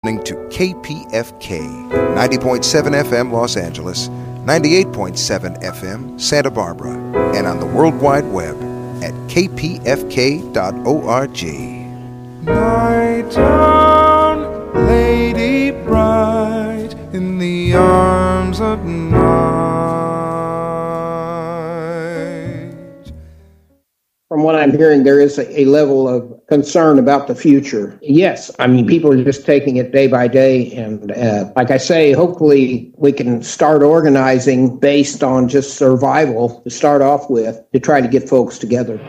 listening to KPFK, 90.7 FM Los Angeles, 98.7 FM Santa Barbara, and on the World Wide Web at kpfk.org. Night down, lady bright, in the arms of night. From what I'm hearing, there is a level of concern about the future. Yes, I mean, people are just taking it day by day. And like I say, hopefully we can start organizing based on just survival to start off with to try to get folks together.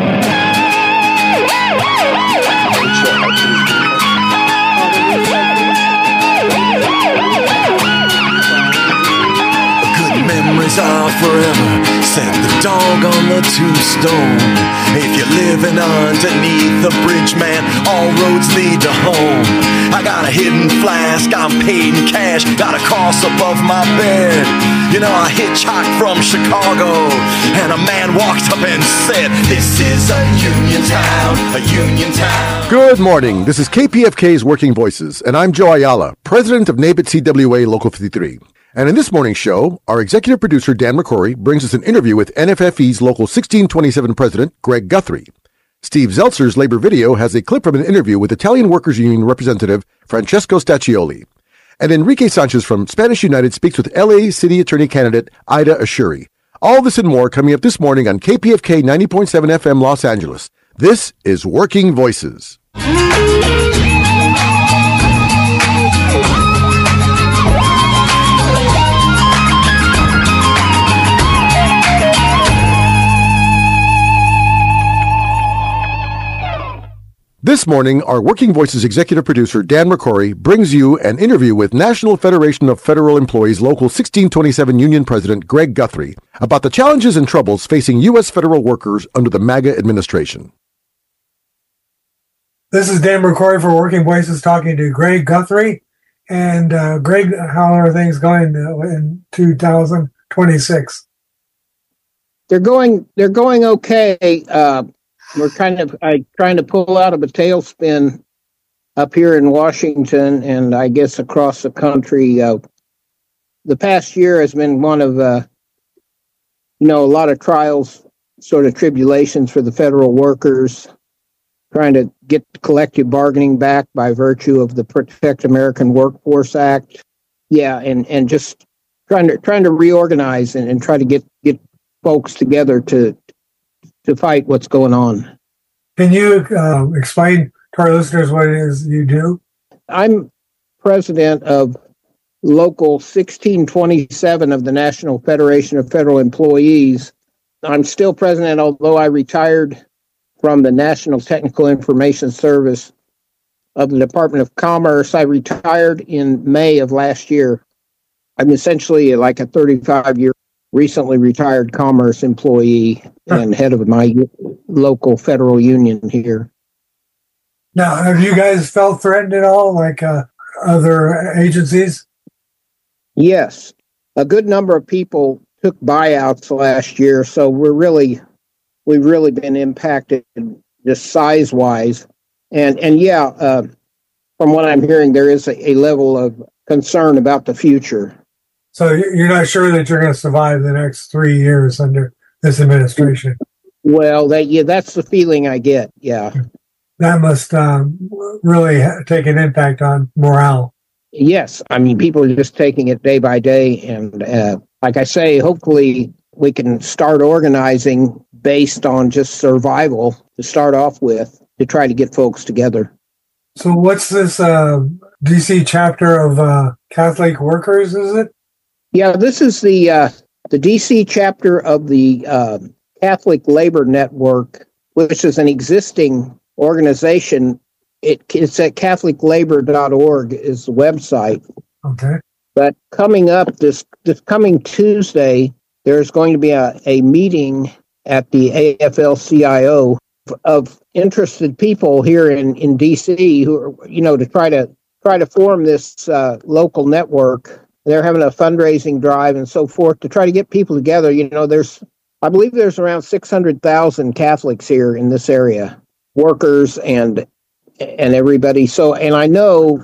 Memories are forever, said the dog on the tombstone. If you're living underneath the bridge, man, all roads lead to home. I got a hidden flask, I'm paid in cash, got a cross above my bed. You know, I hitchhiked from Chicago, and a man walked up and said, "This is a union town, a union town." Good morning, this is KPFK's Working Voices, and I'm Joe Ayala, president of NABIT CWA Local 53. And in this morning's show, our executive producer, Dan McCrory, brings us an interview with NFFE's Local 1627 President, Greg Guthrie. Steve Zeltzer's Labor Video has a clip from an interview with Italian Workers Union Representative Francesco Staccioli. And Enrique Sanchez from Spanish United speaks with LA City Attorney candidate Ida Ashuri. All this and more coming up this morning on KPFK 90.7 FM Los Angeles. This is Working Voices. This morning, our Working Voices executive producer, Dan McCrory, brings you an interview with National Federation of Federal Employees Local 1627 Union President Greg Guthrie about the challenges and troubles facing U.S. federal workers under the MAGA administration. This is Dan McCrory for Working Voices talking to Greg Guthrie. And Greg, how are things going in 2026? They're going okay. We're kind of trying to pull out of a tailspin up here in Washington and I guess across the country. The past year has been one of, a lot of trials, sort of tribulations for the federal workers, trying to get collective bargaining back by virtue of the Protect American Workforce Act. Yeah, and just trying to reorganize and try to get folks together to fight what's going on. Can you explain to our listeners what it is you do? I'm president of Local 1627 of the National Federation of Federal Employees. I'm still president, although I retired from the National Technical Information Service of the Department of Commerce. I retired in May of last year. I'm essentially like a 35-year recently retired commerce employee and head of my local federal union here. Now, have you guys felt threatened at all, like other agencies? Yes. A good number of people took buyouts last year, so we've really been impacted just size-wise. And from what I'm hearing, there is a level of concern about the future. So you're not sure that you're going to survive the next 3 years under this administration? Well, that's the feeling I get, yeah. That must really take an impact on morale. Yes, I mean, people are just taking it day by day. And like I say, hopefully we can start organizing based on just survival to start off with to try to get folks together. So what's this D.C. chapter of Catholic Workers, is it? Yeah, this is the D.C. chapter of the Catholic Labor Network, which is an existing organization. It's at catholiclabor.org is the website. Okay. But coming up this coming Tuesday, there's going to be a meeting at the AFL-CIO of interested people here in D.C. who are, to try to form this local network. They're having a fundraising drive and so forth to try to get people together. I believe there's around 600,000 Catholics here in this area, workers and everybody. So, and I know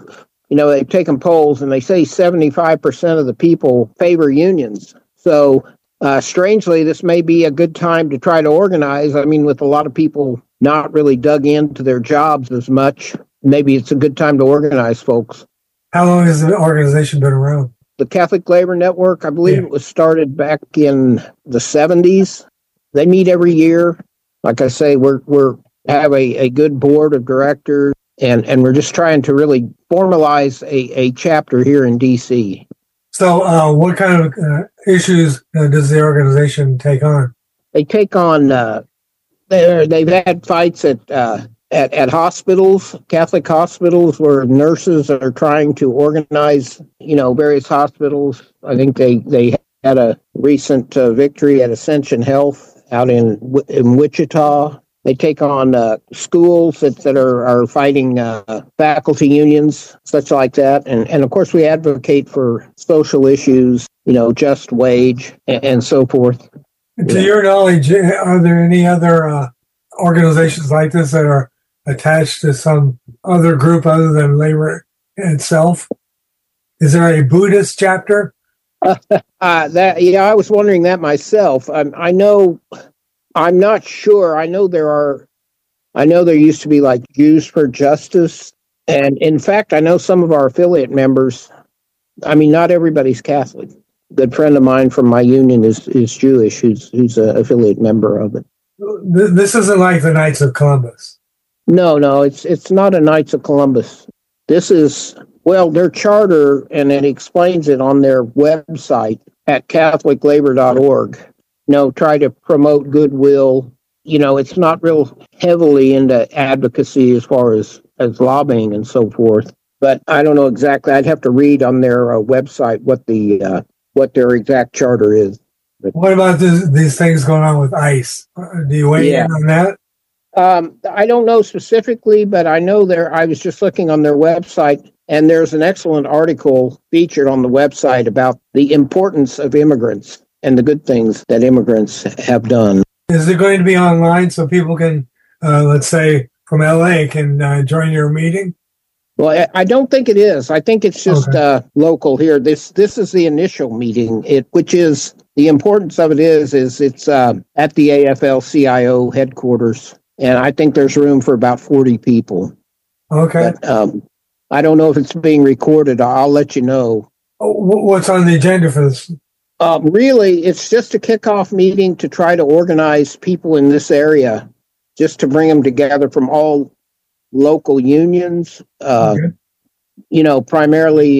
they've taken polls and they say 75% of the people favor unions. So strangely, this may be a good time to try to organize. I mean, with a lot of people not really dug into their jobs as much, maybe it's a good time to organize, folks. How long has the organization been around? The Catholic Labor Network, I believe it was started back in the 70s. They meet every year. Like I say, we're have a good board of directors, and we're just trying to really formalize a chapter here in D.C. So what kind of issues does the organization take on? They take on, they've had fights at hospitals, Catholic hospitals, where nurses are trying to organize, various hospitals. I think they had a recent victory at Ascension Health out in Wichita. They take on schools that are fighting faculty unions, such like that. And of course, we advocate for social issues, just wage and so forth. To your knowledge, are there any other organizations like this that are attached to some other group other than labor itself? Is there a Buddhist chapter? I was wondering that myself. I know. I'm not sure. I know there used to be like Jews for Justice. And in fact, I know some of our affiliate members, I mean, not everybody's Catholic. A good friend of mine from my union is Jewish, who's an affiliate member of it. This isn't like the Knights of Columbus. No, it's not a Knights of Columbus. This is, their charter, and it explains it on their website at catholiclabor.org. Try to promote goodwill. It's not real heavily into advocacy as far as lobbying and so forth. But I don't know exactly. I'd have to read on their website what their exact charter is. But, what about these things going on with ICE? Do you weigh in on that? I don't know specifically, but I know I was just looking on their website, and there's an excellent article featured on the website about the importance of immigrants and the good things that immigrants have done. Is it going to be online so people can, let's say, from LA can join your meeting? Well, I don't think it is. I think it's just local here. This is the initial meeting, which is, the importance of it is it's at the AFL-CIO headquarters, and I think there's room for about 40 people. Okay. But, I don't know if it's being recorded. I'll let you know. What's on the agenda for this? Really, it's just a kickoff meeting to try to organize people in this area, just to bring them together from all local unions, primarily,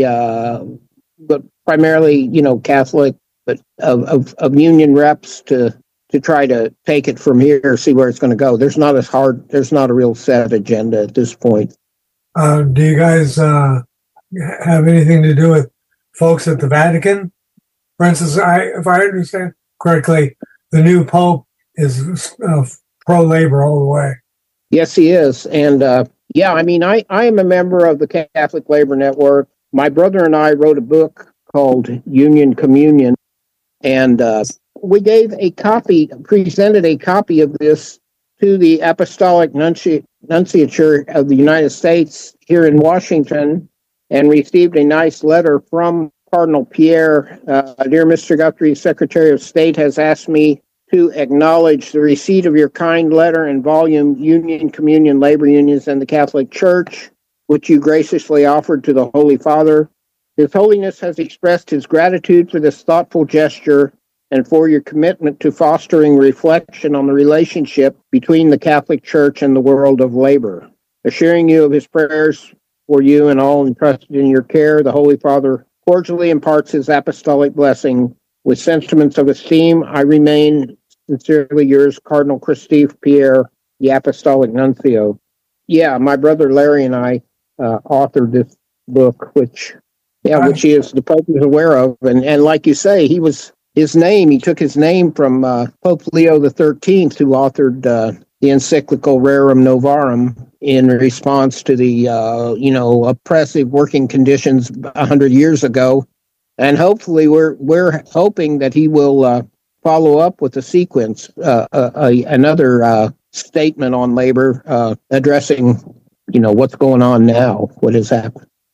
Catholic, but of union reps to try to take it from here, see where it's going to go. There's not a real set agenda at this point. Do you guys have anything to do with folks at the Vatican? For instance, if I understand correctly, the new Pope is pro-labor all the way. Yes, he is. And I am a member of the Catholic Labor Network. My brother and I wrote a book called Union Communion, and we presented a copy of this to the Apostolic Nunciature of the United States here in Washington, and received a nice letter from Cardinal Pierre. Dear Mr. Guthrie, Secretary of State has asked me to acknowledge the receipt of your kind letter and volume, Union, Communion, Labor Unions, and the Catholic Church, which you graciously offered to the Holy Father. His Holiness has expressed his gratitude for this thoughtful gesture and for your commitment to fostering reflection on the relationship between the Catholic Church and the world of labor. Assuring you of his prayers for you and all entrusted in your care, the Holy Father cordially imparts his apostolic blessing. With sentiments of esteem, I remain sincerely yours, Cardinal Christophe Pierre, the Apostolic Nuncio. Yeah, my brother Larry and I authored this book, which the Pope is aware of. And like you say, he took his name from Pope Leo XIII, who authored the encyclical Rerum Novarum in response to the, oppressive working conditions 100 years ago. And hopefully we're hoping that he will follow up with a sequence, another statement on labor addressing, what's going on now, what has happened.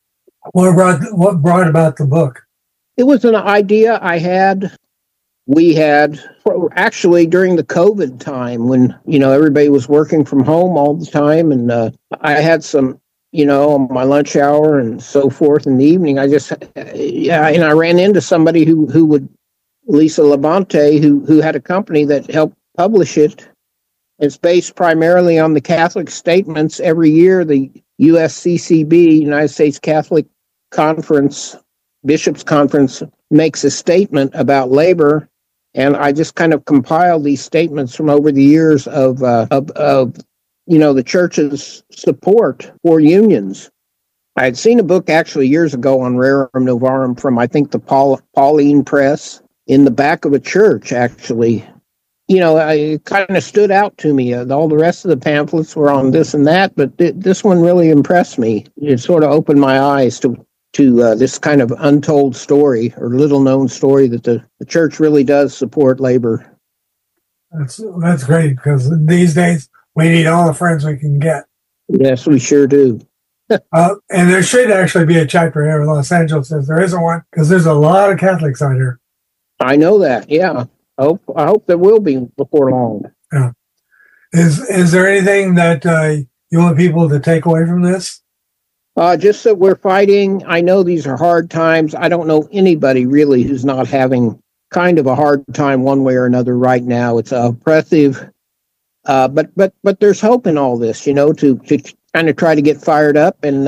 What brought about the book? It was an idea I had. We had actually during the COVID time when, everybody was working from home all the time. And I had some, on my lunch hour and so forth in the evening. And I ran into somebody who would, Lisa Labonte, who had a company that helped publish it. It's based primarily on the Catholic statements. Every year, the USCCB, United States Catholic Conference, Bishops' Conference, makes a statement about labor. And I just kind of compiled these statements from over the years of the church's support for unions. I had seen a book actually years ago on Rerum Novarum from, I think, the Pauline Press in the back of a church, actually. It kind of stood out to me. All the rest of the pamphlets were on this and that, but this one really impressed me. It sort of opened my eyes to this kind of untold story or little-known story that the church really does support labor. That's great, because these days we need all the friends we can get. Yes, we sure do. And there should actually be a chapter here in Los Angeles. If there isn't one, because there's a lot of Catholics out here. I know that, yeah. I hope there will be before long. Yeah. Is there anything that you want people to take away from this? Just that we're fighting. I know these are hard times. I don't know anybody really who's not having kind of a hard time one way or another right now. It's oppressive, but there's hope in all this. To kind of try to get fired up and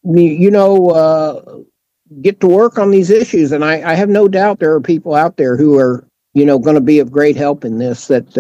get to work on these issues. And I have no doubt there are people out there who are going to be of great help in this. That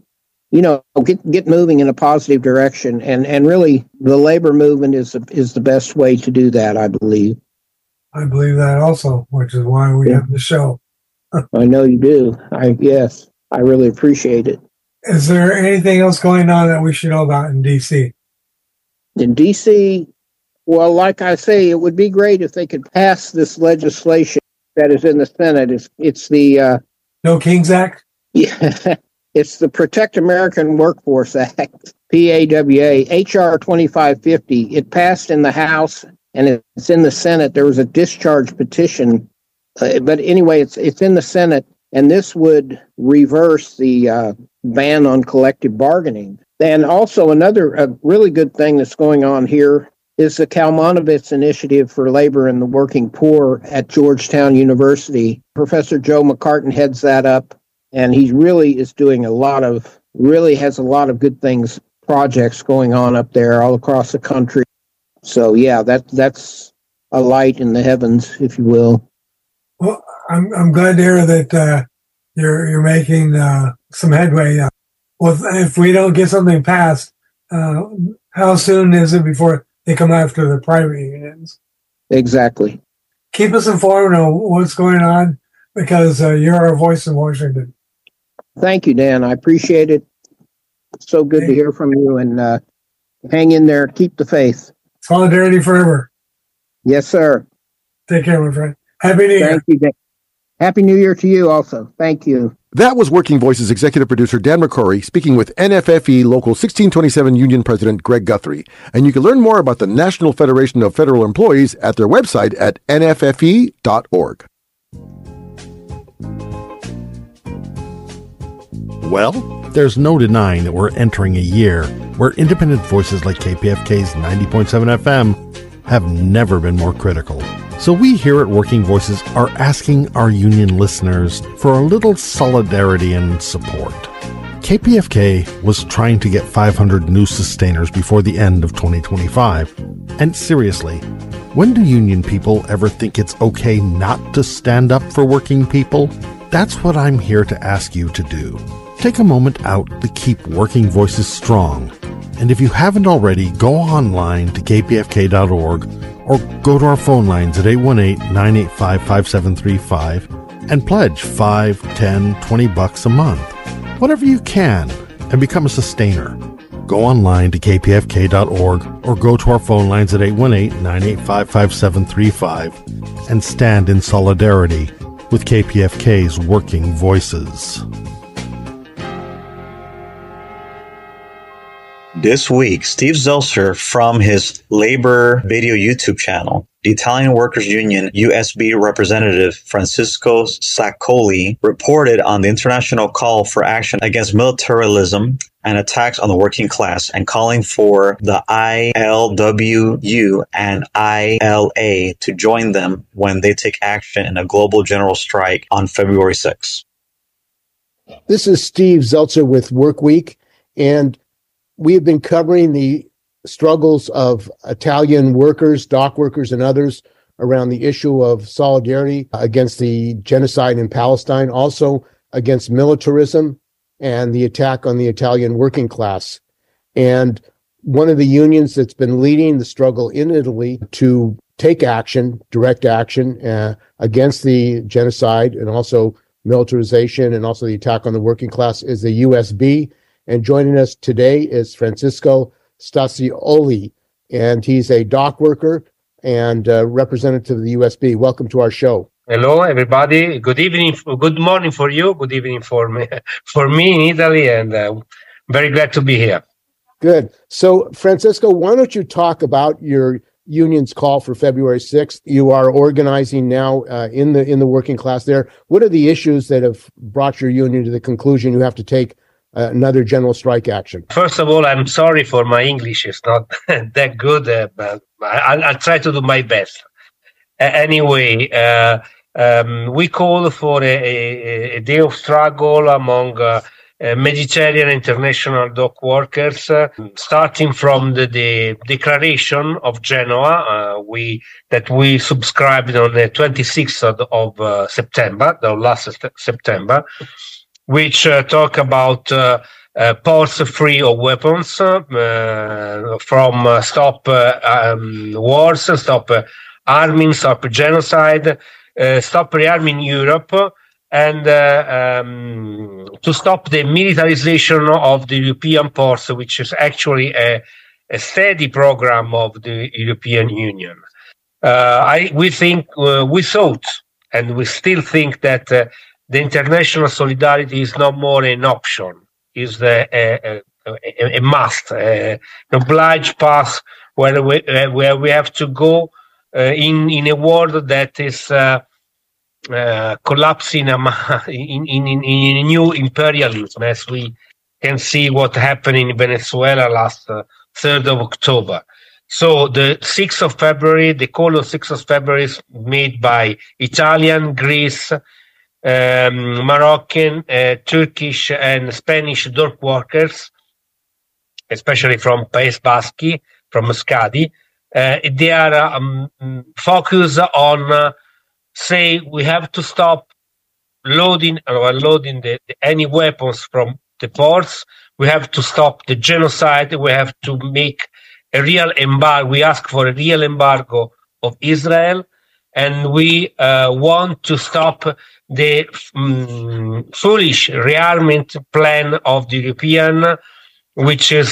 get moving in a positive direction, and really the labor movement is the best way to do that, I believe. I believe that also, which is why we have the show. I know you do. Yes, I really appreciate it. Is there anything else going on that we should know about in D.C.? In D.C., well, like I say, it would be great if they could pass this legislation that is in the Senate. It's the No Kings Act? Yeah. It's the Protect American Workforce Act, PAWA, H.R. 2550. It passed in the House, and it's in the Senate. There was a discharge petition. But anyway, it's in the Senate, and this would reverse the ban on collective bargaining. And also another really good thing that's going on here is the Kalmanovitz Initiative for Labor and the Working Poor at Georgetown University. Professor Joe McCartan heads that up. And he really is doing has a lot of good things, projects going on up there all across the country. So yeah, that's a light in the heavens, if you will. Well, I'm glad to hear that you're making some headway. Well, if we don't get something passed, how soon is it before they come after the private unions? Exactly. Keep us informed on what's going on, because you're our voice in Washington. Thank you, Dan. I appreciate it. So good to hear from you, and hang in there. Keep the faith. Solidarity forever. Yes, sir. Take care, my friend. Happy New Year. Thank you, Dan. Happy New Year to you also. Thank you. That was Working Voices executive producer Dan McCrory speaking with NFFE Local 1627 Union President Greg Guthrie. And you can learn more about the National Federation of Federal Employees at their website at nffe.org. Well, there's no denying that we're entering a year where independent voices like KPFK's 90.7 FM have never been more critical. So we here at Working Voices are asking our union listeners for a little solidarity and support. KPFK was trying to get 500 new sustainers before the end of 2025. And seriously, when do union people ever think it's okay not to stand up for working people? That's what I'm here to ask you to do. Take a moment out to keep Working Voices strong. And if you haven't already, go online to kpfk.org or go to our phone lines at 818-985-5735 and pledge $5, $10, $20 a month. Whatever you can, and become a sustainer. Go online to kpfk.org or go to our phone lines at 818-985-5735 and stand in solidarity with KPFK's Working Voices. This week, Steve Zeltser from his labor video YouTube channel, the Italian Workers Union USB representative Francisco Saccoli reported on the international call for action against militarism and attacks on the working class and calling for the ILWU and ILA to join them when they take action in a global general strike on February 6th. This is Steve Zeltser with Workweek, and we have been covering the struggles of Italian workers, dock workers, and others around the issue of solidarity against the genocide in Palestine, also against militarism and the attack on the Italian working class. And one of the unions that's been leading the struggle in Italy to take action, direct action against the genocide and also militarization and also the attack on the working class is the USB. And joining us today is Francisco Saccoli, and he's a dock worker and representative of the USB. Welcome to our show. Hello, everybody. Good evening. Good morning for you. Good evening for me in Italy, and very glad to be here. Good. So, Francisco, why don't you talk about your union's call for February 6th? You are organizing now in the working class there. What are the issues that have brought your union to the conclusion you have to take another general strike action? First of all, I'm sorry for my English. It's not that good, but I'll try to do my best. Anyway, we call for a day of struggle among Mediterranean international dock workers, starting from the declaration of Genoa, that we subscribed on the 26th of September, the last September, which talk about ports free of weapons, from stop wars, stop arming, stop genocide, stop rearming Europe, and to stop the militarization of the European ports, which is actually a steady program of the European Union. We thought, and we still think that the international solidarity is no more an option, is a must, an obliged path where we have to go in a world that is collapsing in a new imperialism, as we can see what happened in Venezuela last 3rd of October. So the 6th of February, the call of 6th of February is made by Italian, Greece, Moroccan, Turkish, and Spanish dock workers, especially from País Basque, from Euskadi. They are focused on say we have to stop loading or unloading any weapons from the ports. We have to stop the genocide. We have to make a real embargo. We ask for a real embargo of Israel, and we want to stop the foolish rearmament plan of the European, which is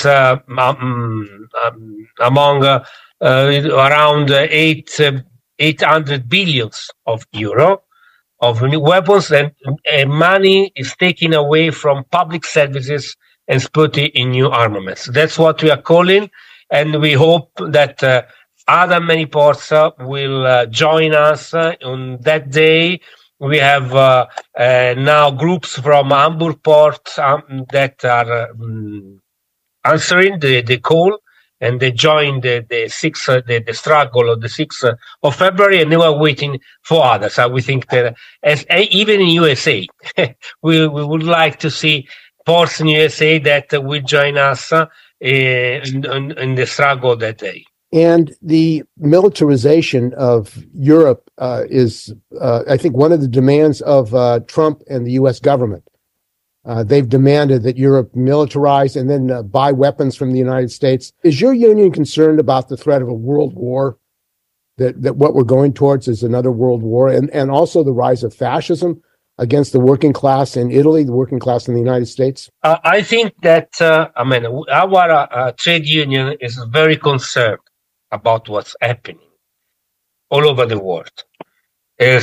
among around 800 billion of euro of new weapons, and money is taken away from public services and put in new armaments. That's what we are calling, and we hope that other many ports will join us on that day. We have now groups from Hamburg port that are answering the call, and they joined the struggle of the 6th of February, and they were waiting for others. So we think that even in USA, we would like to see ports in USA that will join us in the struggle that day. And the militarization of Europe is, I think, one of the demands of Trump and the U.S. government. They've demanded that Europe militarize and then buy weapons from the United States. Is your union concerned about the threat of a world war, that what we're going towards is another world war, and also the rise of fascism against the working class in Italy, the working class in the United States? I think that, our trade union is very concerned about what's happening all over the world. We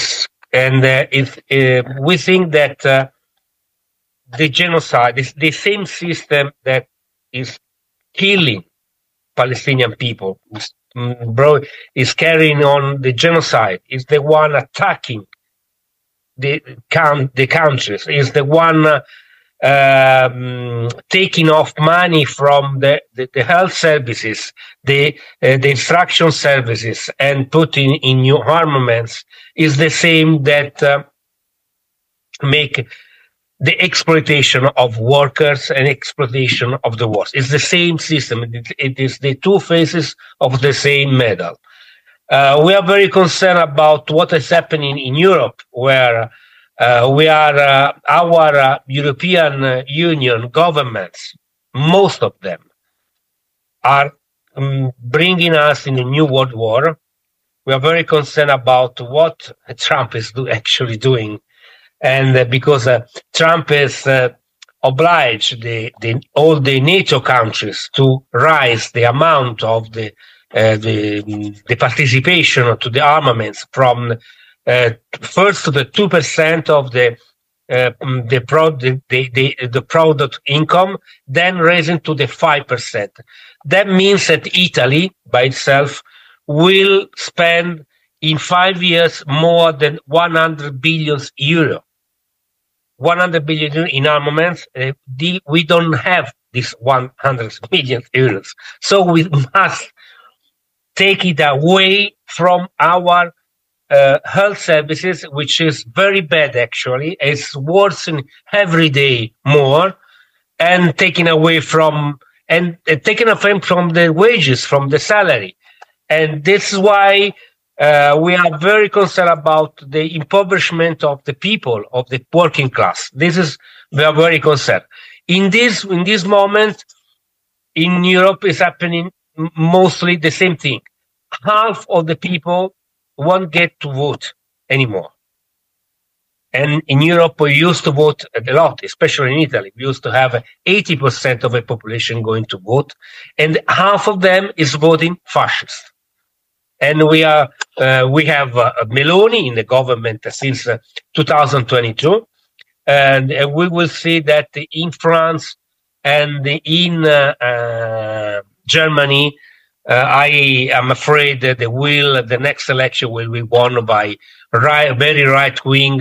think that the genocide is the same system that is killing Palestinian people, is carrying on the genocide, is the one attacking the countries, is the one taking off money from the health services, the instruction services, and putting in new armaments, is the same that make the exploitation of workers and exploitation of the wars. It's the same system. It is the two faces of the same medal. We are very concerned about what is happening in Europe, where our European Union governments, most of them, are bringing us in a new world war. We are very concerned about what Trump is actually doing. And because Trump has obliged all the NATO countries to raise the amount of the participation to the armaments from first to the 2% of the product income, then raising to the 5%. That means that Italy by itself will spend in 5 years more than 100 billion euro. 100 billion euro in armaments. We don't have this 100 billion euros. So we must take it away from our health services, which is very bad actually. It's worsening every day more, and taking away from the wages, from the salary. And this is why we are very concerned about the impoverishment of the people, of the working class. We are very concerned. In this moment, in Europe is happening mostly the same thing. Half of the people won't get to vote anymore. And in Europe, we used to vote a lot, especially in Italy. We used to have 80% of the population going to vote, and half of them is voting fascist. And we have Meloni in the government since 2022, and we will see that in France and in Germany, I am afraid that the next election will be won by very right-wing,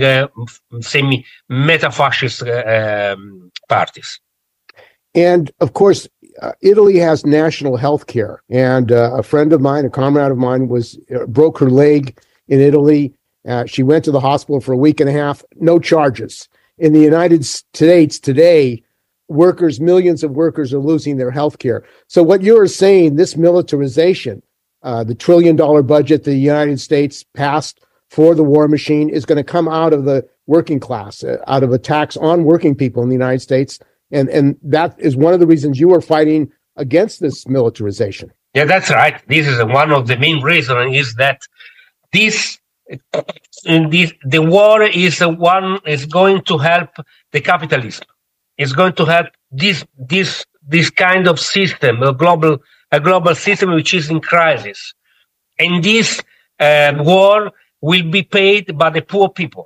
semi-meta-fascist parties. And of course, Italy has national health care. And a friend of mine, a comrade of mine, broke her leg in Italy. She went to the hospital for a week and a half, no charges. In the United States today, millions of workers are losing their health care. So what you're saying, this militarization, the $1 trillion budget the United States passed for the war machine is going to come out of the working class, out of a tax on working people in the United States. And that is one of the reasons you are fighting against this militarization. Yeah, that's right. This is one of the main reasons, is that the war is going to help the capitalism. It's going to help this kind of system, a global system which is in crisis. And this war will be paid by the poor people.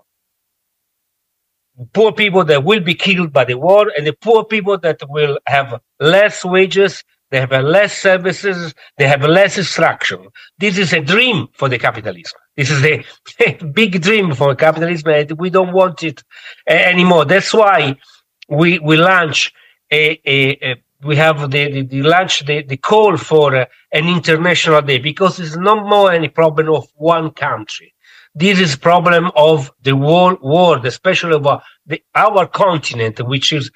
Poor people that will be killed by the war, and the poor people that will have less wages, they have less services, they have less instruction. This is a dream for the capitalism. This is a big dream for capitalism, and we don't want it anymore. That's why we launch the call for an international day, because it's no more any problem of one country. This is problem of the whole world, especially of our continent, which was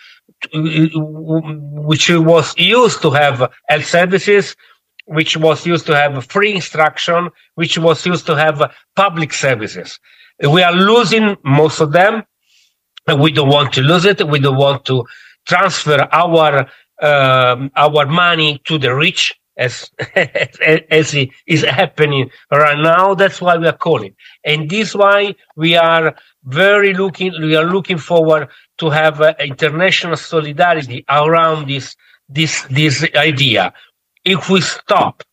used to have health services, which was used to have free instruction, which was used to have public services. We are losing most of them, and we don't want to lose it. We don't want to transfer our money to the rich, as is happening right now. That's why we are calling, and this is why we are looking forward to have international solidarity around this idea. If we stop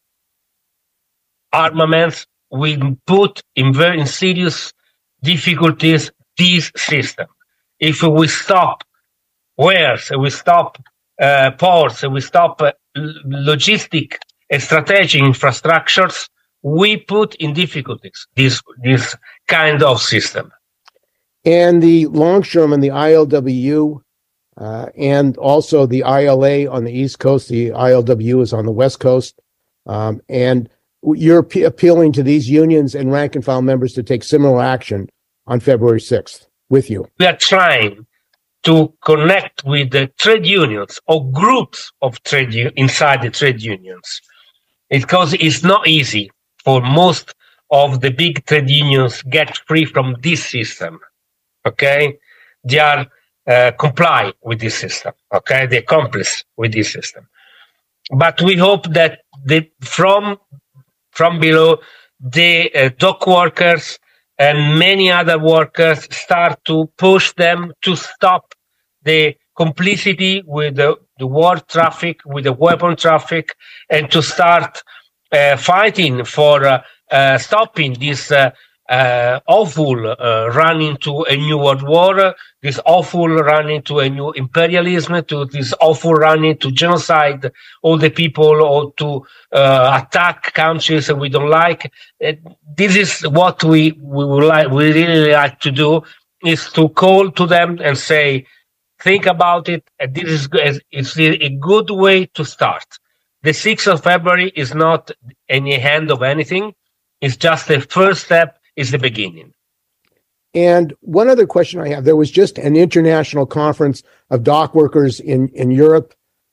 armaments, we put in very serious difficulties this system. If we stop wars, we stop ports, we stop logistic and strategic infrastructures, we put in difficulties this kind of system. And the longshoremen, the ILWU, and also the ILA on the East Coast, the ILWU is on the West Coast. And you're appealing to these unions and rank and file members to take similar action on February 6th with you. We are trying to connect with the trade unions or groups of inside the trade unions, because it's not easy for most of the big trade unions get free from this system. Okay, they are comply with this system. Okay, they accomplish with this system. But we hope that from below, the dock workers and many other workers start to push them to stop the complicity with the war traffic, with the weapon traffic, and to start fighting for stopping this awful run into a new world war, this awful run into a new imperialism, to this awful run into genocide all the people, or to attack countries that we don't like. This is what we really like to do, is to call to them and say, think about it. This is a good way to start. The 6th of February is not any end of anything. It's just the first step. Is the beginning. And one other question I have, there was just an international conference of dock workers in Europe,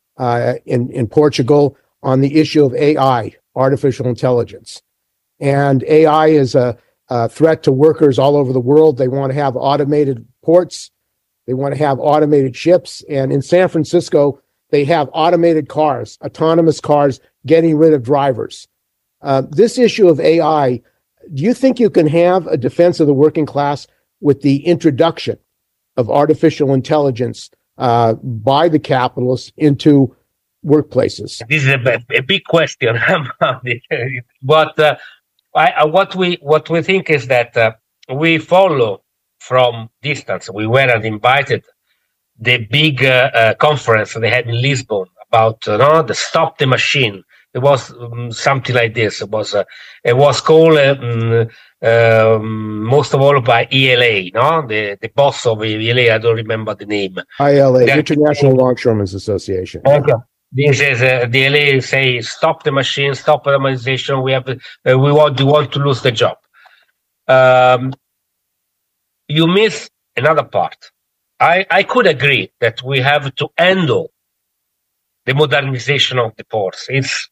in Portugal, on the issue of AI, artificial intelligence. And AI is a threat to workers all over the world. They want to have automated ports. They want to have automated ships. And in San Francisco, they have automated cars, autonomous cars, getting rid of drivers. This issue of AI, do you think you can have a defense of the working class with the introduction of artificial intelligence by the capitalists into workplaces? This is a big question. But what we think is that we follow from distance. We weren't invited the big conference they had in Lisbon about the Stop the Machine. It was something like this. It was called most of all by ELA, the boss of ELA. I don't remember the name. ILA, International Longshoremen's Association. Okay. This is the ELA say stop the machine, stop the modernization. We want to lose the job. You miss another part. I could agree that we have to handle the modernization of the ports. It's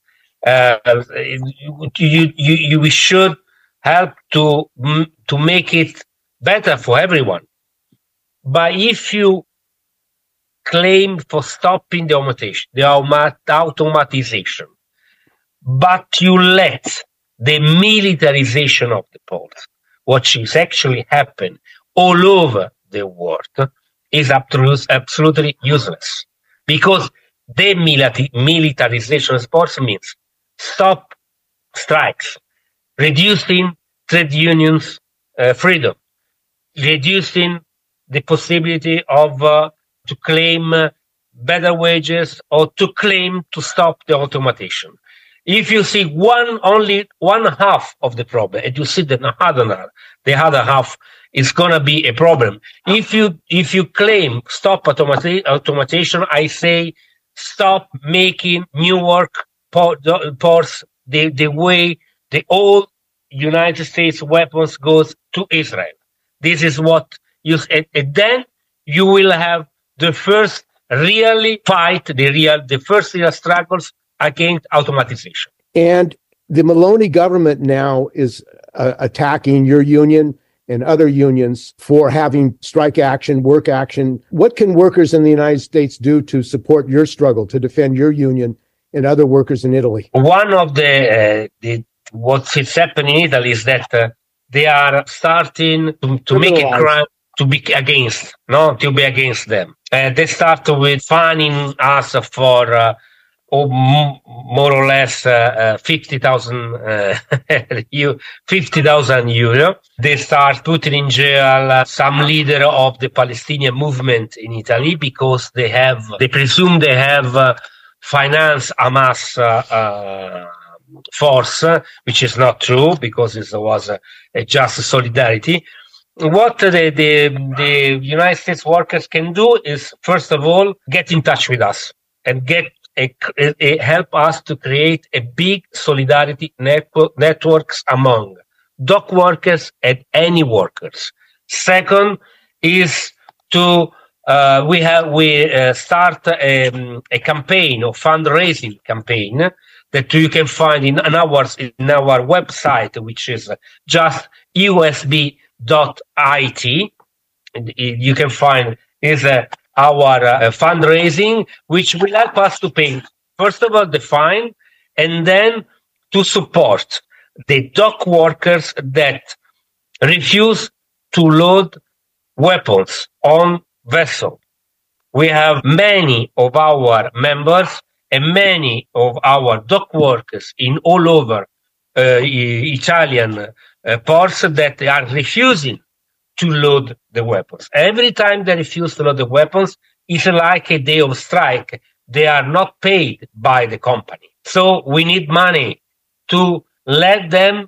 we should help to make it better for everyone. But if you claim for stopping the automatization, but you let the militarization of the ports, what is actually happening all over the world, is absolutely useless, because the militarization of sports means stop strikes, reducing trade unions' freedom, reducing the possibility of to claim better wages or to claim to stop the automation. If you see only one half of the problem, and you see the other half is going to be a problem. If you claim stop automation, I say stop making Newark ports the way the old United States weapons goes to Israel. This is what and then you will have the first really fight, the first real struggles against automatization. And the Maloney government now is attacking your union and other unions for having strike action, work action. What can workers in the United States do to support your struggle to defend your union and other workers in Italy? One of what is happening in Italy is that they are starting to make a crime to be against them. They start with fining us for more or less 50,000 euro. They start putting in jail some leader of the Palestinian movement in Italy because they presume they have finance Hamas force, which is not true because it was a just solidarity. What the United States workers can do is, first of all, get in touch with us and help us to create a big solidarity networks among dock workers and any workers. Second is to we start a campaign or fundraising campaign that you can find in our website, which is just usb.it. You can find is our fundraising, which will help us to pay, first of all, the fine, and then to support the dock workers that refuse to load weapons on vessel. We have many of our members and many of our dock workers in all over Italian ports that are refusing to load the weapons. Every time they refuse to load the weapons, it's like a day of strike. They are not paid by the company. So we need money to let them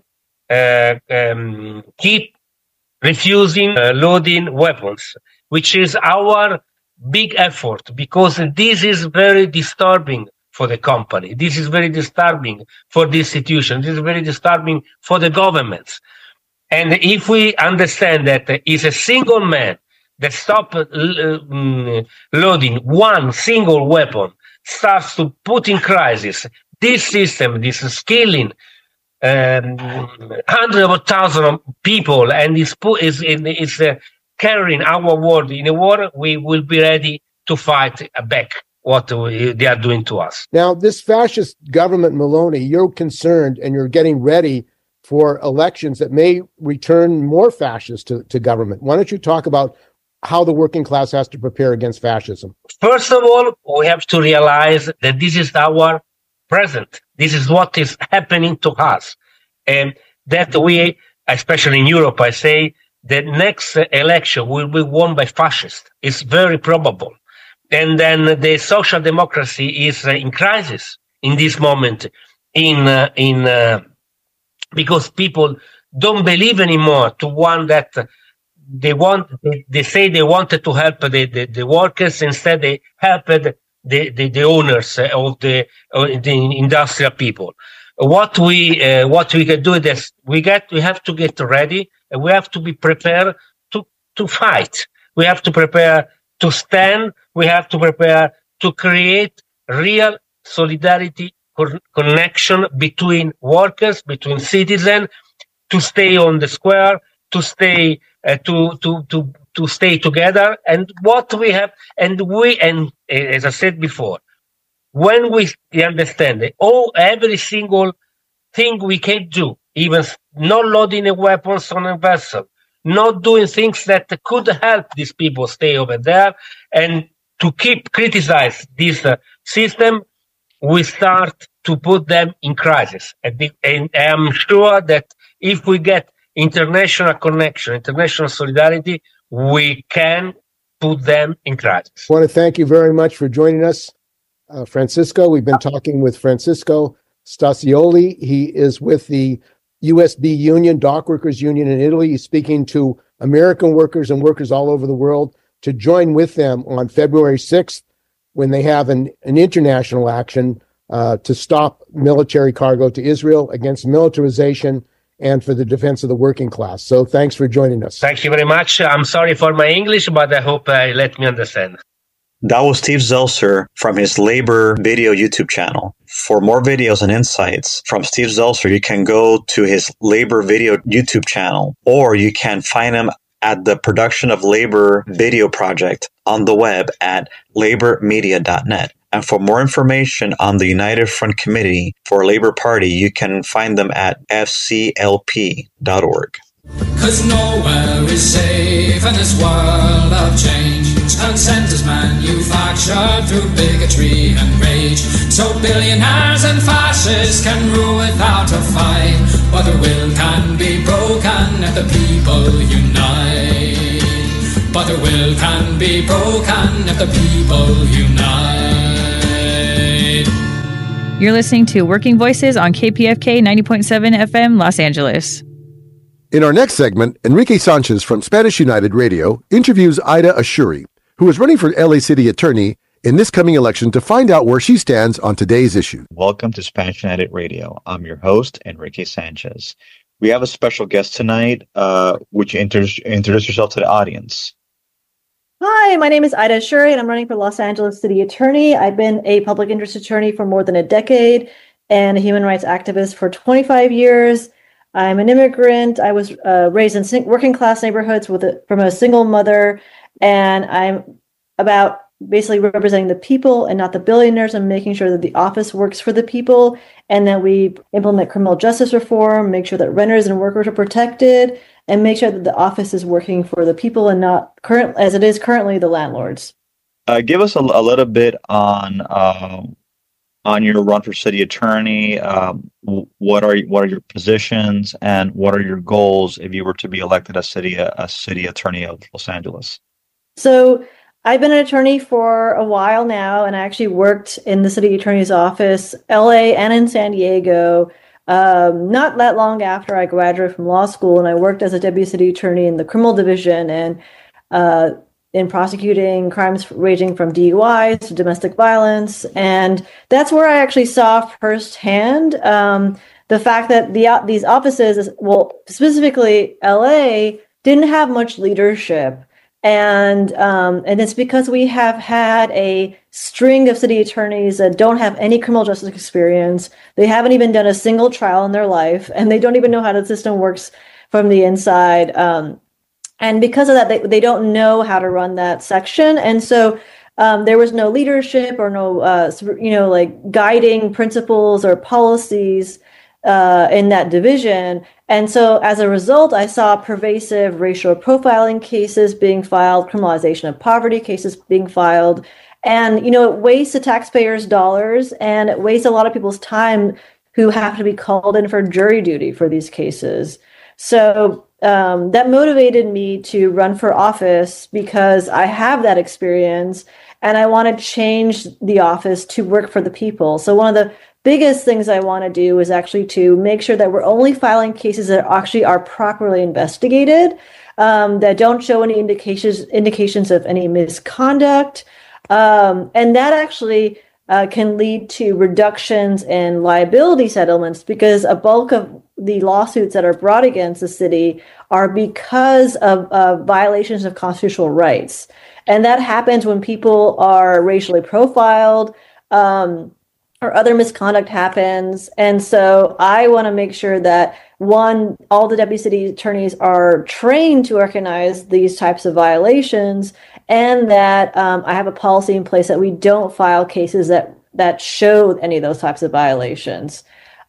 keep refusing loading weapons, which is our big effort, because this is very disturbing for the company. This is very disturbing for the institution. This is very disturbing for the governments. And if we understand that it's a single man that stops loading one single weapon, starts to put in crisis this system, this skilling hundreds of thousands of people, and is carrying our world in a war, we will be ready to fight back what they are doing to us. Now, this fascist government, Meloni, you're concerned and you're getting ready for elections that may return more fascist to government. Why don't you talk about how the working class has to prepare against fascism? First of all, we have to realize that this is our present. This is what is happening to us. And that we, especially in Europe, I say, the next election will be won by fascists. It's very probable. And then the social democracy is in crisis in this moment, because people don't believe anymore to one that they say they wanted to help the workers, instead they helped the owners of the industrial people. What we can do is we have to get ready, and we have to be prepared to fight. We have to prepare to stand. We have to prepare to create real solidarity connection between workers, between citizens, to stay on the square, to stay to stay together. And what we have, and as I said before, when we understand it, every single thing we can do, even not loading a weapons on a vessel, not doing things that could help these people stay over there, and to keep criticize this system, we start to put them in crisis. And I'm sure that if we get international connection, international solidarity, we can put them in crisis. I want to thank you very much for joining us, Francisco. We've been talking with Francisco Stasioli. He is with the USB Union, Dock Workers Union in Italy. He's speaking to American workers and workers all over the world to join with them on February 6th when they have an international action to stop military cargo to Israel, against militarization, and for the defense of the working class. So thanks for joining us. Thank you very much. I'm sorry for my English, but I hope let me understand. That was Steve Zelser from his Labor Video YouTube channel. For more videos and insights from Steve Zelser, you can go to his Labor Video YouTube channel, or you can find him at the Production of Labor Video Project on the web at labormedia.net. And for more information on the United Front Committee for Labor Party, you can find them at fclp.org. 'Cause nowhere is safe in this world of change. Consent is manufactured through bigotry and rage. So billionaires and fascists can rule without a fight, but their will can be broken if the people unite. But their will can be broken if the people unite. You're listening to Working Voices on KPFK 90.7 FM, Los Angeles. In our next segment, Enrique Sanchez from Spanish United Radio interviews Ida Ashuri, who is running for LA City Attorney in this coming election, to find out where she stands on today's issue. Welcome to Spanish United Radio. I'm your host, Enrique Sanchez. We have a special guest tonight. Would you introduce yourself to the audience? Hi, my name is Ida Ashuri, and I'm running for Los Angeles City Attorney. I've been a public interest attorney for more than a decade and a human rights activist for 25 years. I'm an immigrant. I was raised in working class neighborhoods from a single mother, and I'm about basically representing the people and not the billionaires, and making sure that the office works for the people, and that we implement criminal justice reform, make sure that renters and workers are protected, and make sure that the office is working for the people and not as it is currently the landlords. Give us a little bit on your run for city attorney. What are your positions, and what are your goals if you were to be elected as city attorney of Los Angeles? So I've been an attorney for a while now, and I actually worked in the city attorney's office, LA and in San Diego, not that long after I graduated from law school, and I worked as a deputy city attorney in the criminal division and in prosecuting crimes ranging from DUIs to domestic violence. And that's where I actually saw firsthand the fact that these offices, well, specifically LA, didn't have much leadership. And it's because we have had a string of city attorneys that don't have any criminal justice experience. They haven't even done a single trial in their life, and they don't even know how the system works from the inside. And because of that, they don't know how to run that section. And so there was no leadership or no, like guiding principles or policies in that division. And so as a result, I saw pervasive racial profiling cases being filed, criminalization of poverty cases being filed. And, it wastes the taxpayers' dollars, and it wastes a lot of people's time who have to be called in for jury duty for these cases. So that motivated me to run for office, because I have that experience and I want to change the office to work for the people. So one of the biggest things I want to do is actually to make sure that we're only filing cases that actually are properly investigated, that don't show any indications of any misconduct. And that actually can lead to reductions in liability settlements, because a bulk of the lawsuits that are brought against the city are because of violations of constitutional rights. And that happens when people are racially profiled, or other misconduct happens. And so I want to make sure that, one, all the deputy city attorneys are trained to recognize these types of violations, and that I have a policy in place that we don't file cases that show any of those types of violations.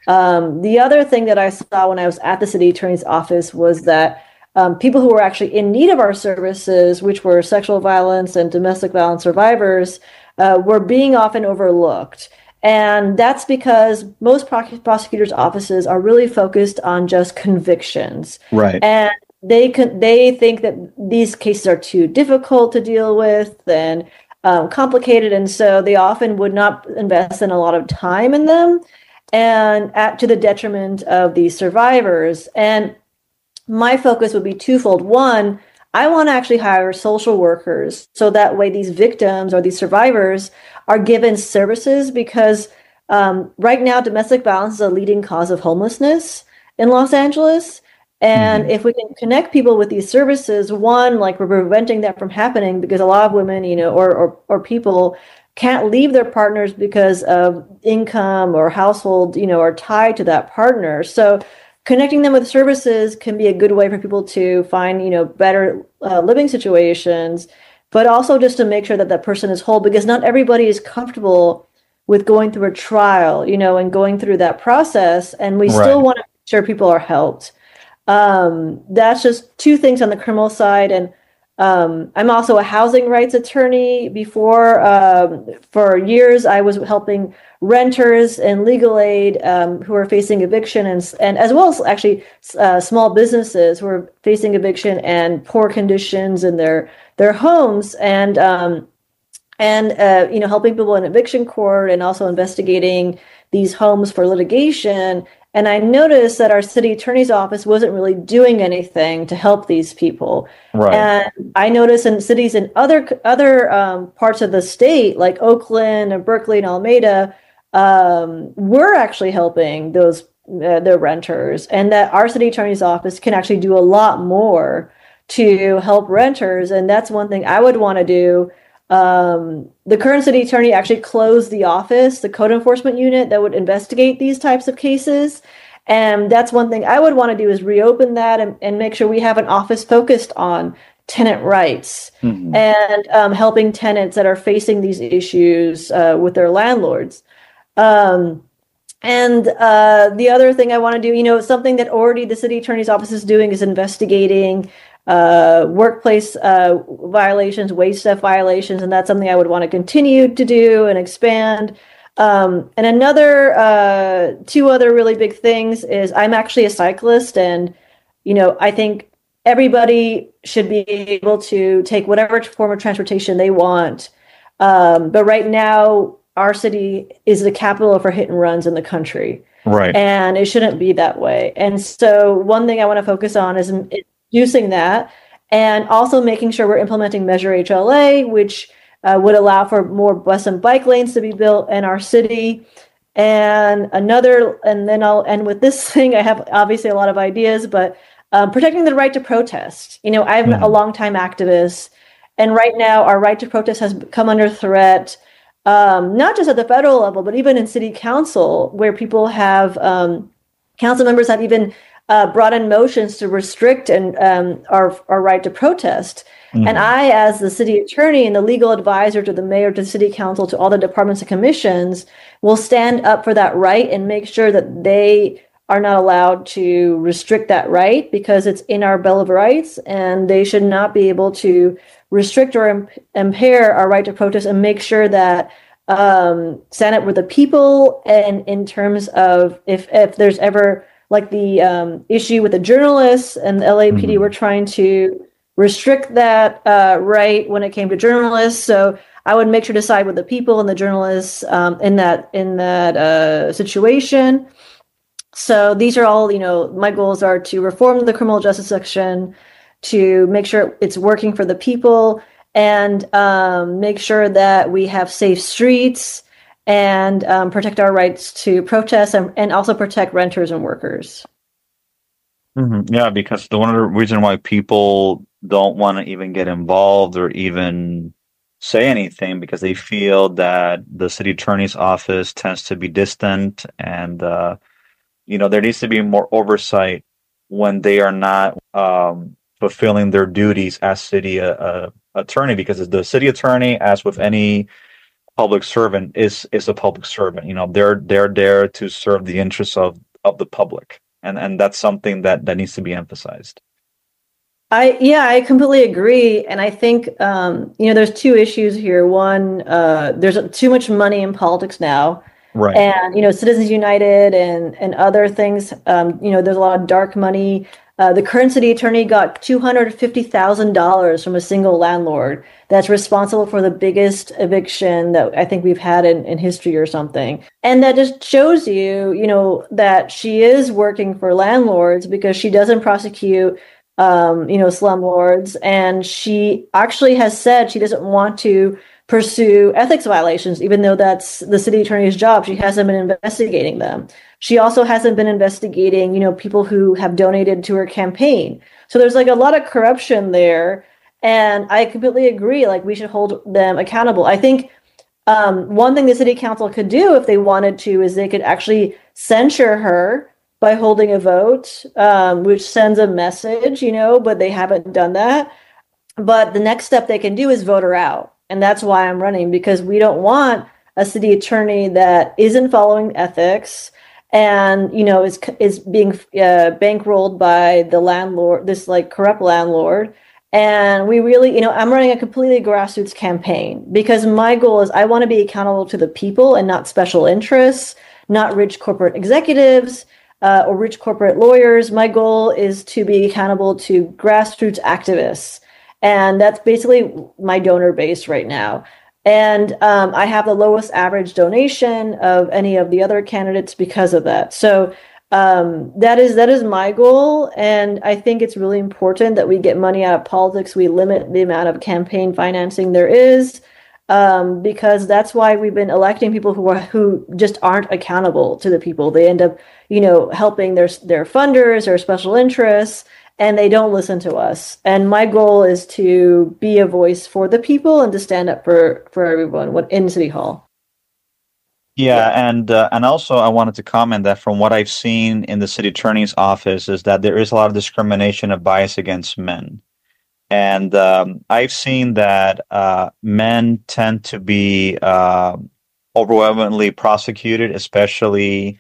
The other thing that I saw when I was at the city attorney's office was that people who were actually in need of our services, which were sexual violence and domestic violence survivors, were being often overlooked. And that's because most prosecutors' offices are really focused on just convictions. Right. And they think that these cases are too difficult to deal with and complicated. And so they often would not invest in a lot of time in them, and to the detriment of the survivors. And my focus would be twofold. One, I want to actually hire social workers, so that way these victims or these survivors are given services, because right now domestic violence is a leading cause of homelessness in Los Angeles. And if we can connect people with these services, one, like we're preventing that from happening, because a lot of women, or people can't leave their partners because of income or household, are tied to that partner. So connecting them with services can be a good way for people to find, better living situations, but also just to make sure that that person is whole, because not everybody is comfortable with going through a trial, and going through that process. And we still want to make sure people are helped. That's just two things on the criminal side. And I'm also a housing rights attorney. Before, for years, I was helping renters and legal aid who are facing eviction, and as well as actually small businesses who are facing eviction and poor conditions in their homes, and helping people in eviction court, and also investigating these homes for litigation. And I noticed that our city attorney's office wasn't really doing anything to help these people. Right. And I noticed in cities in other parts of the state, like Oakland and Berkeley and Alameda, we're actually helping those the renters, and that our city attorney's office can actually do a lot more to help renters. And that's one thing I would want to do. The current city attorney actually closed the office, the code enforcement unit that would investigate these types of cases. And that's one thing I would want to do, is reopen that and make sure we have an office focused on tenant rights and helping tenants that are facing these issues with their landlords. And the other thing I want to do, something that already the city attorney's office is doing, is investigating workplace violations, wage theft violations, and that's something I would want to continue to do and expand. And another, two other really big things is I'm actually a cyclist, and, I think everybody should be able to take whatever form of transportation they want. But right now, our city is the capital for hit and runs in the country. Right. And it shouldn't be that way. And so one thing I want to focus on is reducing that, and also making sure we're implementing Measure HLA, which would allow for more bus and bike lanes to be built in our city. And then I'll end with this thing. I have obviously a lot of ideas, but protecting the right to protest. I'm a longtime activist, and right now our right to protest has come under threat, not just at the federal level, but even in city council, where people have, council members have even brought in motions to restrict our right to protest. And I, as the city attorney and the legal advisor to the mayor, to the city council, to all the departments and commissions, will stand up for that right and make sure that they are not allowed to restrict that right, because it's in our Bill of Rights, and they should not be able to restrict or impair our right to protest, and make sure that stand up with the people. And in terms of if there's ever like the issue with the journalists and the LAPD, were trying to restrict that right when it came to journalists. So I would make sure to side with the people and the journalists in that situation. So these are all, my goals are to reform the criminal justice section, to make sure it's working for the people, and make sure that we have safe streets, and protect our rights to protest, and also protect renters and workers. Yeah, because one of the reasons why people don't want to even get involved or even say anything, because they feel that the city attorney's office tends to be distant, and there needs to be more oversight when they are not fulfilling their duties as city attorney, because the city attorney, as with any public servant, is a public servant. They're there to serve the interests of the public, and that's something that needs to be emphasized. I completely agree, and I think there's two issues here. One, there's too much money in politics now. Right. And, Citizens United and other things, there's a lot of dark money. The current city attorney got $250,000 from a single landlord that's responsible for the biggest eviction that I think we've had in history or something. And that just shows you, that she is working for landlords, because she doesn't prosecute, slumlords. And she actually has said she doesn't want to pursue ethics violations, even though that's the city attorney's job. She hasn't been investigating them. She also hasn't been investigating, people who have donated to her campaign. So there's like a lot of corruption there. And I completely agree, we should hold them accountable. I think one thing the city council could do, if they wanted to, is they could actually censure her by holding a vote, which sends a message, but they haven't done that. But the next step they can do is vote her out. And that's why I'm running, because we don't want a city attorney that isn't following ethics and, is being bankrolled by the landlord, this corrupt landlord. And we really, I'm running a completely grassroots campaign, because my goal is I want to be accountable to the people and not special interests, not rich corporate executives or rich corporate lawyers. My goal is to be accountable to grassroots activists. And that's basically my donor base right now. And I have the lowest average donation of any of the other candidates because of that. So that is my goal. And I think it's really important that we get money out of politics. We limit the amount of campaign financing there is, because that's why we've been electing people who just aren't accountable to the people. They end up, helping their funders or special interests, and they don't listen to us. And my goal is to be a voice for the people and to stand up for everyone in City Hall. Yeah, and also I wanted to comment that from what I've seen in the city attorney's office is that there is a lot of discrimination and bias against men. And I've seen that men tend to be overwhelmingly prosecuted, especially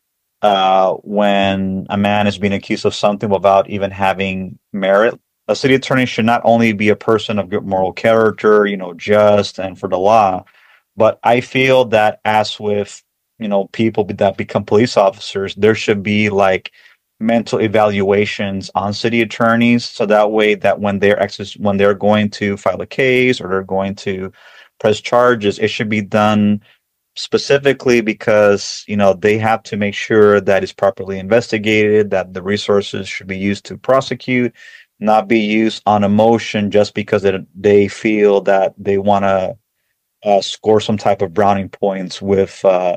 when a man is being accused of something without even having merit. A city attorney should not only be a person of good moral character, just and for the law, but I feel that as with, people that become police officers, there should be like mental evaluations on city attorneys, so that way that when they're going to file a case or they're going to press charges, it should be done specifically because they have to make sure that it's properly investigated, that the resources should be used to prosecute, not be used on emotion just because they feel that they want to score some type of brownie points with the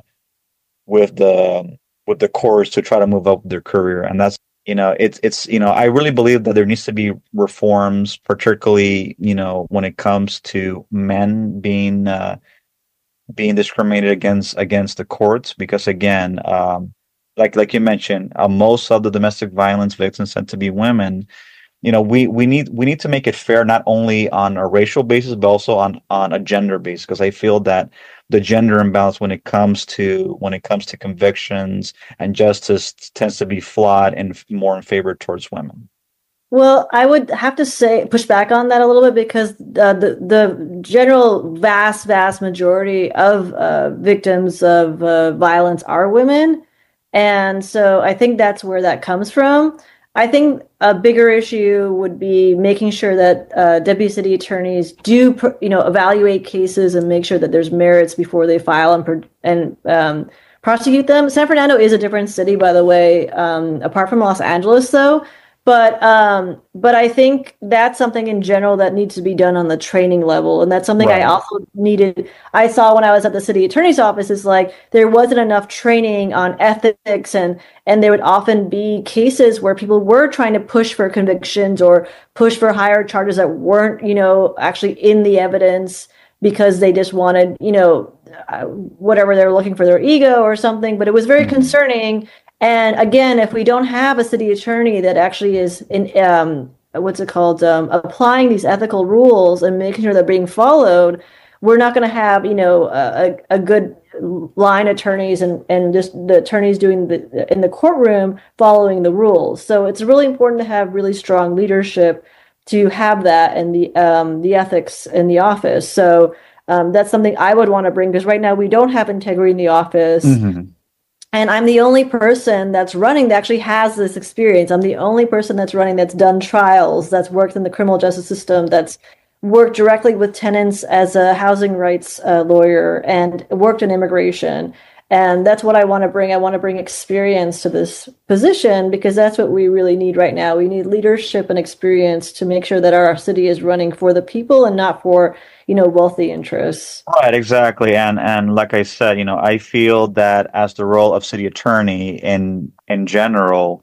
courts to try to move up their career. And that's it's I really believe that there needs to be reforms, particularly when it comes to men being discriminated against the courts, because again, like you mentioned, most of the domestic violence victims tend to be women. We need to make it fair, not only on a racial basis, but also on a gender basis, because I feel that the gender imbalance when it comes to convictions and justice tends to be flawed and more in favor towards women. Well, I would have to push back on that a little bit, because the general vast majority of victims of violence are women. And so I think that's where that comes from. I think a bigger issue would be making sure that deputy city attorneys do, evaluate cases and make sure that there's merits before they file and prosecute them. San Fernando is a different city, by the way, apart from Los Angeles, though. But I think that's something in general that needs to be done on the training level. And that's something I also I saw when I was at the city attorney's office, is like there wasn't enough training on ethics, and there would often be cases where people were trying to push for convictions or push for higher charges that weren't, actually in the evidence, because they just wanted, whatever they were looking for, their ego or something. But it was very concerning. And again, if we don't have a city attorney that actually is applying these ethical rules and making sure they're being followed, we're not going to have, a good line attorneys and just the attorneys doing in the courtroom following the rules. So it's really important to have really strong leadership to have that, and the ethics in the office. So that's something I would want to bring, because right now we don't have integrity in the office. Mm-hmm. And I'm the only person that's running that actually has this experience. I'm the only person that's running that's done trials, that's worked in the criminal justice system, that's worked directly with tenants as a housing rights lawyer, and worked in immigration. And that's what I want to bring. I want to bring experience to this position, because that's what we really need right now. We need leadership and experience to make sure that our city is running for the people and not for, wealthy interests. Right, exactly. And like I said, I feel that as the role of city attorney in general,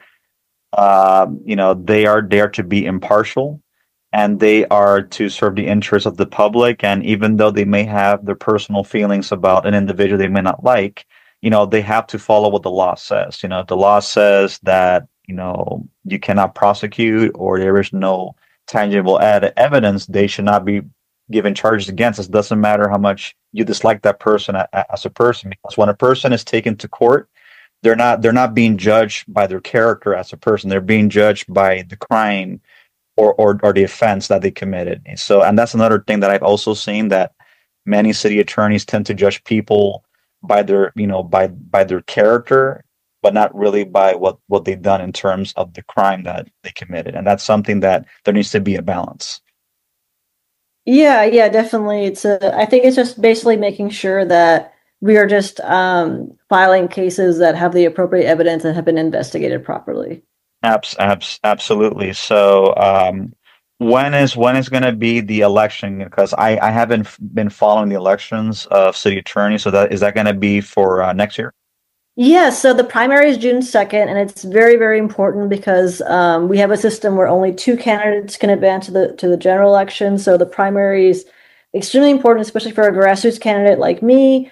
they are there to be impartial, and they are to serve the interests of the public. And even though they may have their personal feelings about an individual they may not like, they have to follow what the law says. The law says that, you cannot prosecute, or there is no tangible evidence, they should not be given charges against us. It doesn't matter how much you dislike that person as a person, because when a person is taken to court, they're not being judged by their character as a person. They're being judged by the crime or the offense that they committed. And that's another thing that I've also seen, that many city attorneys tend to judge people by their by their character, but not really by what they've done in terms of the crime that they committed. And that's something that there needs to be a balance. Yeah, definitely. I think it's just basically making sure that we are just filing cases that have the appropriate evidence and have been investigated properly. Absolutely. So, when is going to be the election? Because I haven't been following the elections of city attorney. So is that going to be for next year? Yeah, so the primary is June 2nd, and it's very, very important because we have a system where only 2 candidates can advance to the general election. So the primary is extremely important, especially for a grassroots candidate like me.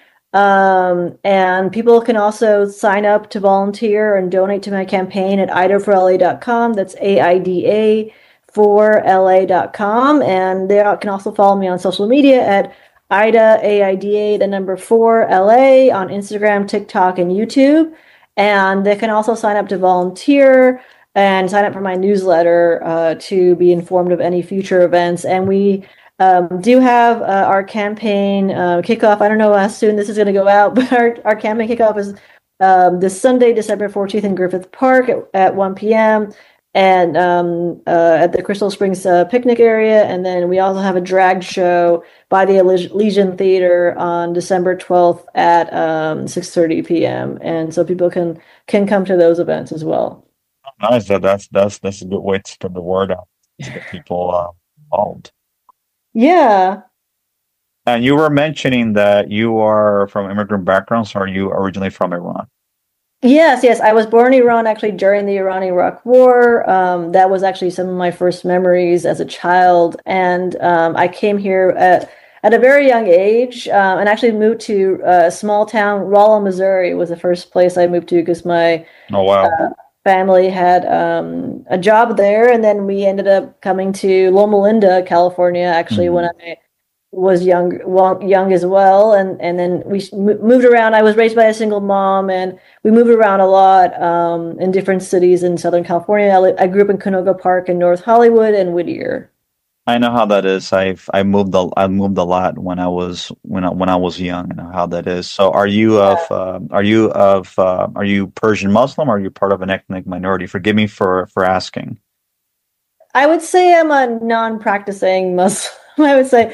And people can also sign up to volunteer and donate to my campaign at aidaforla.com. That's AIDA for LA.com. And they can also follow me on social media at Aida, AIDA, the number 4 LA on Instagram, TikTok, and YouTube. And they can also sign up to volunteer and sign up for my newsletter to be informed of any future events. And we do have our campaign kickoff. I don't know how soon this is going to go out, but our campaign kickoff is this Sunday, December 14th in Griffith Park at 1 p.m. and at the Crystal Springs picnic area. And then we also have a drag show by the Legion Theater on December 12th at 6:30 p.m. And so people can come to those events as well. Nice. That's a good way to spread the word out to get people involved. Yeah. And you were mentioning that you are from immigrant backgrounds. Are you originally from Iran? Yes. I was born in Iran actually during the Iran-Iraq War. That was actually some of my first memories as a child. And I came here at a very young age and actually moved to a small town. Rolla, Missouri was the first place I moved to because my family had a job there. And then we ended up coming to Loma Linda, California, actually, when I was young as well. And then we moved around. I was raised by a single mom, and we moved around a lot in different cities in Southern California. I grew up in Canoga Park in North Hollywood and Whittier. I know how that is. I moved a lot when I was young. I know how that is. So are you Persian Muslim, or are you part of an ethnic minority? Forgive me for asking. I would say I'm a non-practicing Muslim. I would say,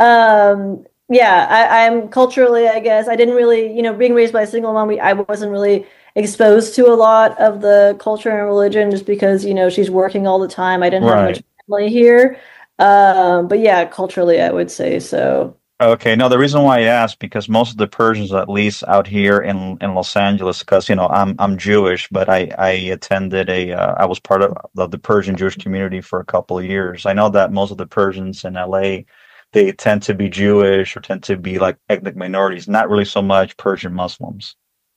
I'm culturally, I guess. I didn't really, being raised by a single mom, I wasn't really exposed to a lot of the culture and religion just because, she's working all the time. I didn't have much family here. But yeah, culturally, I would say so. Okay. No, the reason why I asked, because most of the Persians, at least out here in Los Angeles, because, I'm Jewish, but I attended I was part of the Persian Jewish community for a couple of years. I know that most of the Persians in LA, they tend to be Jewish or tend to be like ethnic minorities, not really so much Persian Muslims.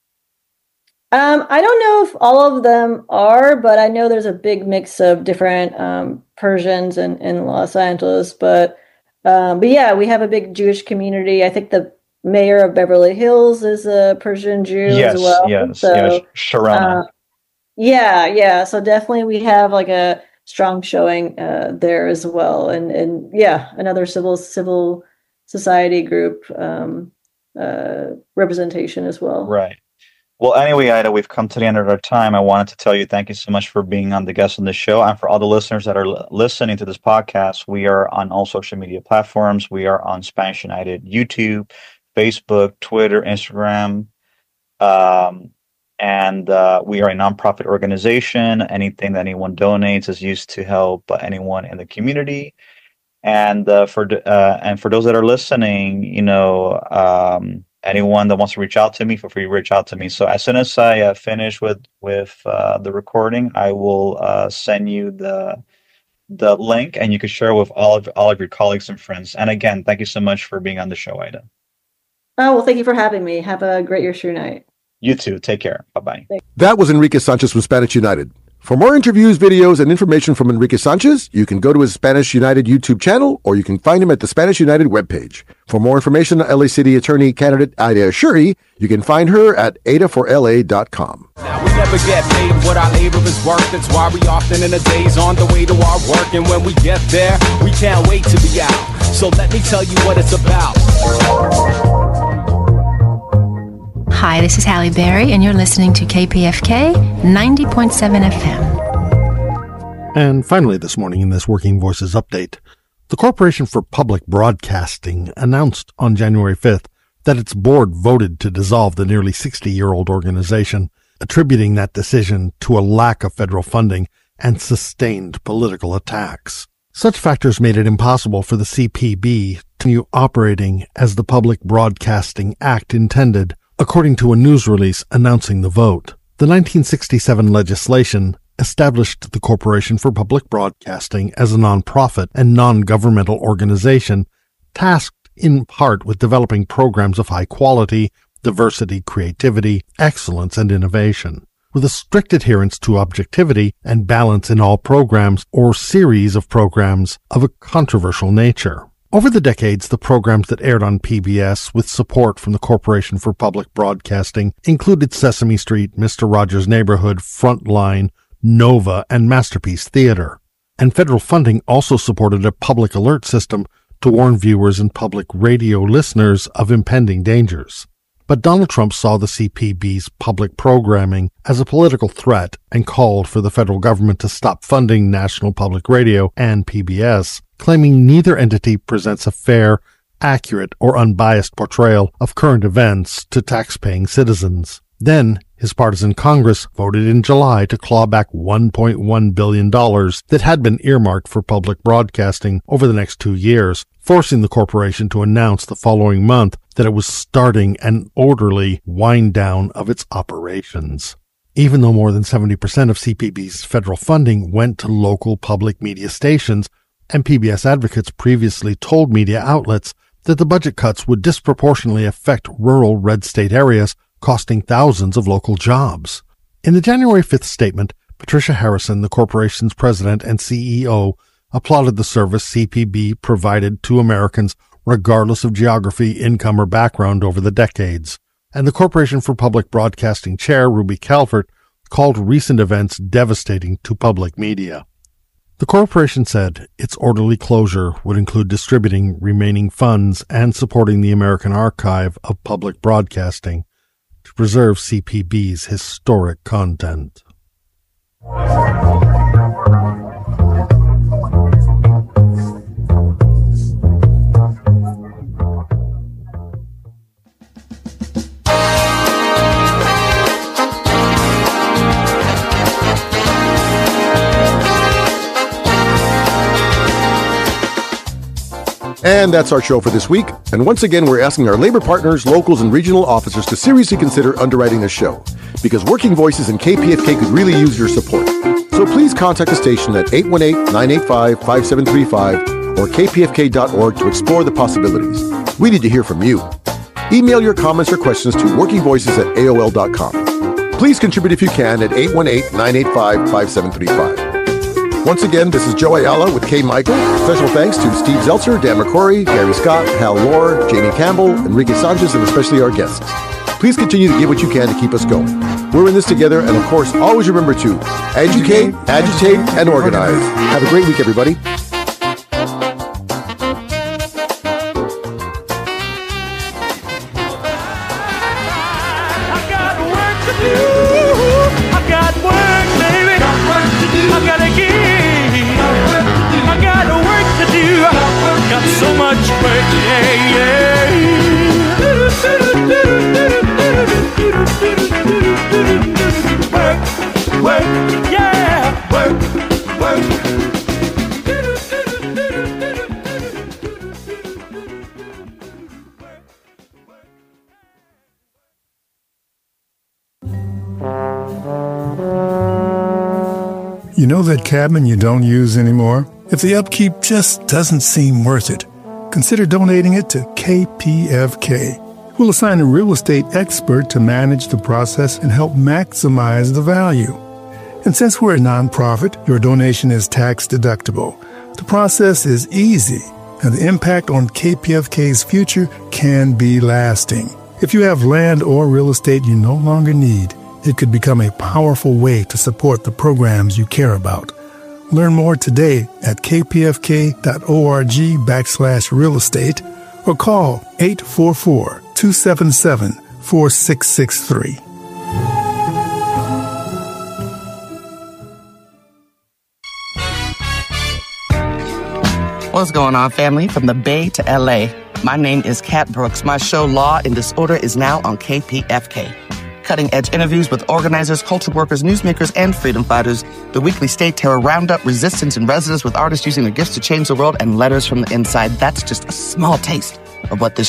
I don't know if all of them are, but I know there's a big mix of different Persians in Los Angeles. But yeah, we have a big Jewish community. I think the mayor of Beverly Hills is a Persian Jew as well. Yes, Sharana. Yeah. So definitely we have like a strong showing there as well. And yeah, another civil society group representation as well. Right. Well, anyway, Aida, we've come to the end of our time. I wanted to tell you thank you so much for being on the guest on the show. And for all the listeners that are listening to this podcast, we are on all social media platforms. We are on Spanish United YouTube, Facebook, Twitter, Instagram. And we are a nonprofit organization. Anything that anyone donates is used to help anyone in the community. And for those that are listening, anyone that wants to reach out to me, feel free to reach out to me. So as soon as I finish with the recording, I will send you the link, and you can share with all of your colleagues and friends. And again, thank you so much for being on the show, Aida. Oh, well, thank you for having me. Have a great Your night. You too. Take care. Bye-bye. That was Enrique Sanchez from Spanish United. For more interviews, videos, and information from Enrique Sanchez, you can go to his Spanish United YouTube channel, or you can find him at the Spanish United webpage. For more information on LA City Attorney candidate Aida Ashuri, you can find her at aidaforla.com. Now we never get paid what our labor is worth. That's why we often in the days on the way to our work. And when we get there, we can't wait to be out. So let me tell you what it's about. Hi, this is Halle Berry, and you're listening to KPFK 90.7 FM. And finally this morning in this Working Voices update, The Corporation for Public Broadcasting announced on January 5th that its board voted to dissolve the nearly 60-year-old organization, attributing that decision to a lack of federal funding and sustained political attacks. Such factors made it impossible for the CPB to continue operating as the Public Broadcasting Act intended, according to a news release announcing the vote. The 1967 legislation established the Corporation for Public Broadcasting as a nonprofit and non-governmental organization tasked in part with developing programs of high quality, diversity, creativity, excellence, and innovation, with a strict adherence to objectivity and balance in all programs or series of programs of a controversial nature. Over the decades, the programs that aired on PBS with support from the Corporation for Public Broadcasting included Sesame Street, Mr. Rogers' Neighborhood, Frontline, Nova, and Masterpiece Theater. And federal funding also supported a public alert system to warn viewers and public radio listeners of impending dangers. But Donald Trump saw the CPB's public programming as a political threat and called for the federal government to stop funding National Public Radio and PBS, claiming neither entity presents a fair, accurate, or unbiased portrayal of current events to tax-paying citizens. Then, his partisan Congress voted in July to claw back $1.1 billion that had been earmarked for public broadcasting over the next 2 years, forcing the corporation to announce the following month that it was starting an orderly wind-down of its operations. Even though more than 70% of CPB's federal funding went to local public media stations, and PBS advocates previously told media outlets that the budget cuts would disproportionately affect rural red state areas, costing thousands of local jobs. In the January 5th statement, Patricia Harrison, the corporation's president and CEO, applauded the service CPB provided to Americans regardless of geography, income, or background over the decades. And the Corporation for Public Broadcasting chair, Ruby Calvert, called recent events devastating to public media. The corporation said its orderly closure would include distributing remaining funds and supporting the American Archive of Public Broadcasting to preserve CPB's historic content. And that's our show for this week. And once again, we're asking our labor partners, locals, and regional officers to seriously consider underwriting the show, because Working Voices and KPFK could really use your support. So please contact the station at 818-985-5735 or kpfk.org to explore the possibilities. We need to hear from you. Email your comments or questions to workingvoices@aol.com. Please contribute if you can at 818-985-5735. Once again, this is Joe Ayala with Kay Michael. Special thanks to Steve Zeltzer, Dan McCrory, Gary Scott, Hal Lohr, Jamie Campbell, Enrique Sanchez, and especially our guests. Please continue to give what you can to keep us going. We're in this together, and of course, always remember to educate, agitate, and organize. Have a great week, everybody. So much work, yeah, yeah. Work, work, yeah. Work, work. You know that cabin you don't use anymore? If the upkeep just doesn't seem worth it, consider donating it to KPFK. We'll assign a real estate expert to manage the process and help maximize the value. And since we're a nonprofit, your donation is tax deductible. The process is easy, and the impact on KPFK's future can be lasting. If you have land or real estate you no longer need, it could become a powerful way to support the programs you care about. Learn more today at kpfk.org/real estate or call 844-277-4663. What's going on, family? From the Bay to LA, my name is Kat Brooks. My show Law and Disorder is now on KPFK. Cutting-edge interviews with organizers, culture workers, newsmakers, and freedom fighters. The weekly State Terror Roundup, Resistance in Residence with artists using their gifts to change the world, and letters from the inside. That's just a small taste of what this